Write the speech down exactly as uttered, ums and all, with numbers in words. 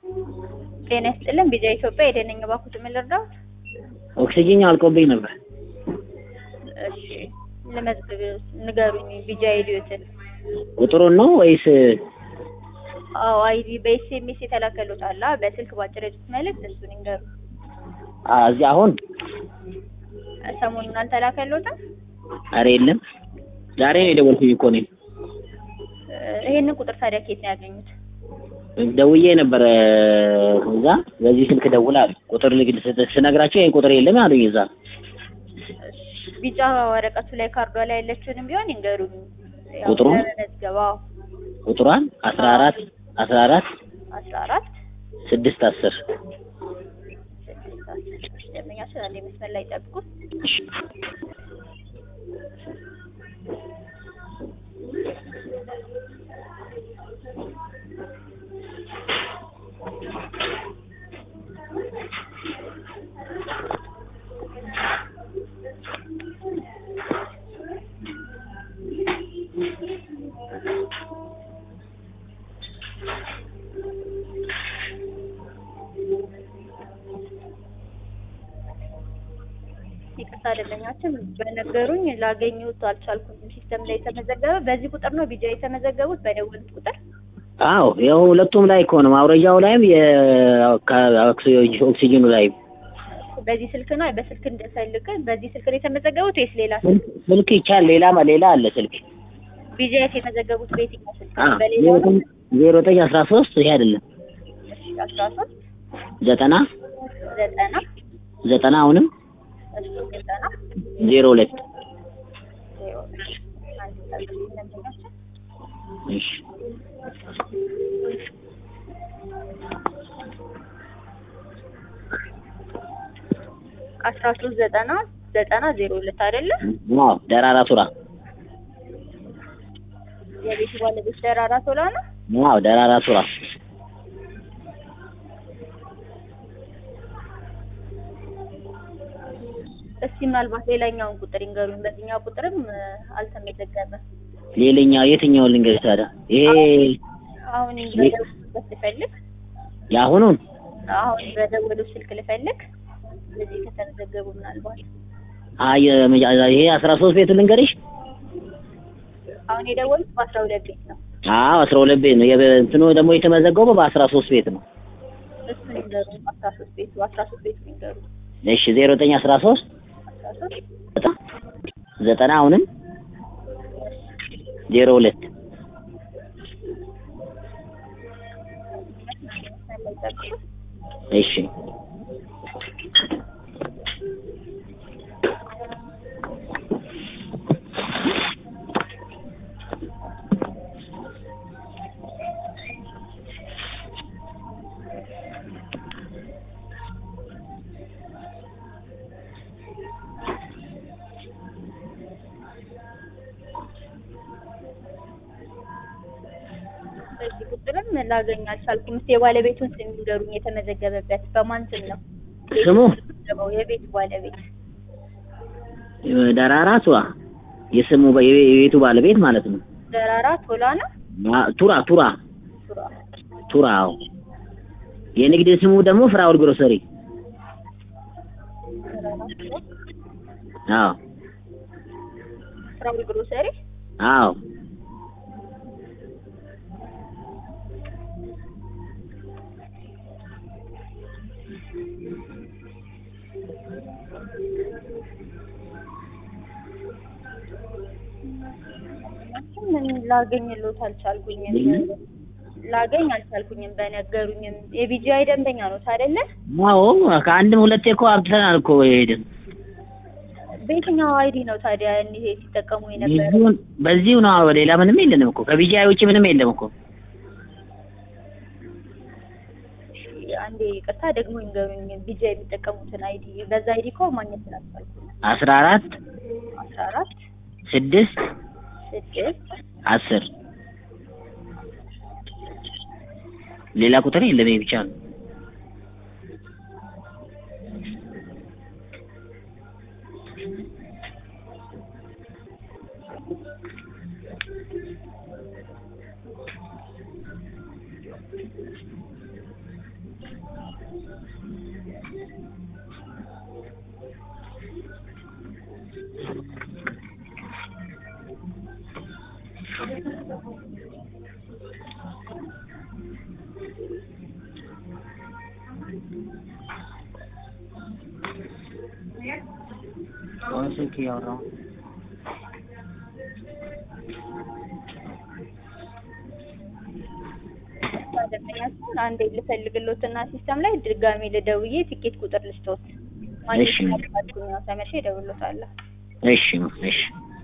ጤና ይስጥልን ቢጃ ኢትዮጵያ የደነኛ ባኩት ምን ልርዳዎት? ኦክሲጅን አልቆብኝ ነበር። እሺ ለመዝገብ ንገሩኝ ቢጃ አይዲዮትን። ቁጥሩን ነው ወይስ? አዎ አይዲ በኤስኤምኤስ የተላከሉት አለ በስልክ ባጭር መልእክት እሱን ንገሩ። አዎ እዚህ አሁን ሰሞኑን አልተላከሉትም? ኧረ የለም ዛሬ ነው የደወልኩኝ እኮ ነኝ። ይሄንን ቁጥር ታዲያ ከየት ነው ያገኙት? ደውዬ ነበር እዛ በዚህ ስልክ ደውላል ቁጥር ልግል ስነግራቸው ይሄን ቁጥር የለም አሉኝ። እዛ ቢጫ ወረቀቱ ላይ ካርዷ ላይ ያለችውንም ቢሆን ይንገሩኝ። ቁጥሩን መዝገባው ቁጥሯን አስራ አራት አስራ አራት አስራ አራት ስድስት አስር ደመኛ ስላለ መስመር ላይ ጠብቁ። ይቅርታ አይደለኛችን በነገሩኝ ላገኙት አልቻልኩም። ሲስተም ላይ ተመዘገበ። በዚህ ቁጥር ነው ቢጃ የተመዘገቡት በደወሉት ቁጥር? አዎ ያው ሁለቱም ላይ እኮ ነው ማውረጃው ላይም የኦክሲጅኑ ላይ በዚህ ስልክ ነው በስልክ እንደፈልግ በዚህ ስልክ ላይ የተመዘገቡት ወይስ ሌላ ስልክ? ስልክ ይቻል ሌላ ሌላ አለ ስልክ ቢጃ የተመዘገቡት በየትኛው ስልክ? በሌላው ዜሮ ዘጠኝ አስራ ሶስት ይሄ አይደለም። እሺ አስራ ሶስት ዘጠና ዘጠና ዘጠና አሁንም ዜሮ ሁለት እሺ አስራ ሶስት ዘጠና ዘጠና ዜሮ ሁለት አይደለ? አዎ ደራራ ቱራ የቤቱ ባለቤት ደራራ ቱራ ነው? አዎ ደራራ ቱራ። እስቲ ምናልባት ሌላኛውን ቁጥር ይንገሩኝ። በዚህኛው ቁጥርም አልተመዘገበም። ሌላኛው የትኛውን ልንገርሽ ታዲያ? ይሄ አሁን በደወሉበት ልፈልግ። የአሁኑን አሁን በደወሉ ስልክ ልፈልግ። በዚህ ከተመዘገቡ ምናልባት አይ ይሄ አስራ ሶስት ቤቱ ልንገርሽ። አሁን የደወሉት በአስራ ሁለት ቤት ነው። አዎ አስራ ሁለት ቤት ነው። የእንትኑ ደግሞ የተመዘገበው በአስራ ሶስት ቤት ነው። እሱን ይንገሩኝ። አስራ ሶስት ቤቱ አስራ ሶስት ቤቱ ይንገሩኝ። እሺ ዜሮ ዘጠኝ አስራ ሶስት ዘጠና አሁንም ዜሮ ሁለት እሺ ቁጥርም ላገኝ አልቻልኩም። እስኪ የባለቤቱን ስም ይንገሩኝ። የተመዘገበበት በማን ስም ነው ስሙ? የቤቱ ባለቤት ደራራ ቱራ የስሙ የቤቱ ባለቤት ማለት ነው። ደራራ ቶላ ነው? ቱራ ቱራ ቱራ ቱራ። አዎ የንግድ ስሙ ደግሞ ፍራውል ግሮሰሪ። አዎ ፍራውል ግሮሰሪ። አዎ ምን ላገኝልዎት አልቻልኩኝም። ላገኝ አልቻልኩኝም። በነገሩኝም የቢጂአይ ደንበኛ ነው አይደለ? አዎ ከአንድም ሁለቴ እኮ አብተናል እኮ ሄደን። በየትኛው አይዲ ነው ታዲያ እኔ ሲጠቀሙ የነበረው? በዚሁ ነው። ሌላ ምንም የለንም እኮ ከቢጂአይ ውጪ ምንም የለም እኮ። አንዴ ይቅርታ ደግሞ ይንገሩኝ። ቢጂአይ የሚጠቀሙትን አይዲ በዛ አይዲ እኮ ማግኘት ስላልቻልኩኝ። አስራ አራት አስራ አራት ስድስት ስድስት አስር ሌላ ቁጥር የለም ይሄ ብቻ ነው። कौन से किया रहा हूँ ደንበኛችን አንዴ ልፈልግሎትና ሲስተም ላይ ድጋሚ ልደውዬ ትኬት ቁጥር ልስጥዎት። እሺ ማግኘት ካልቻልኩኝ ተመልሼ እደውልልዎታለሁ። እሺ እሺ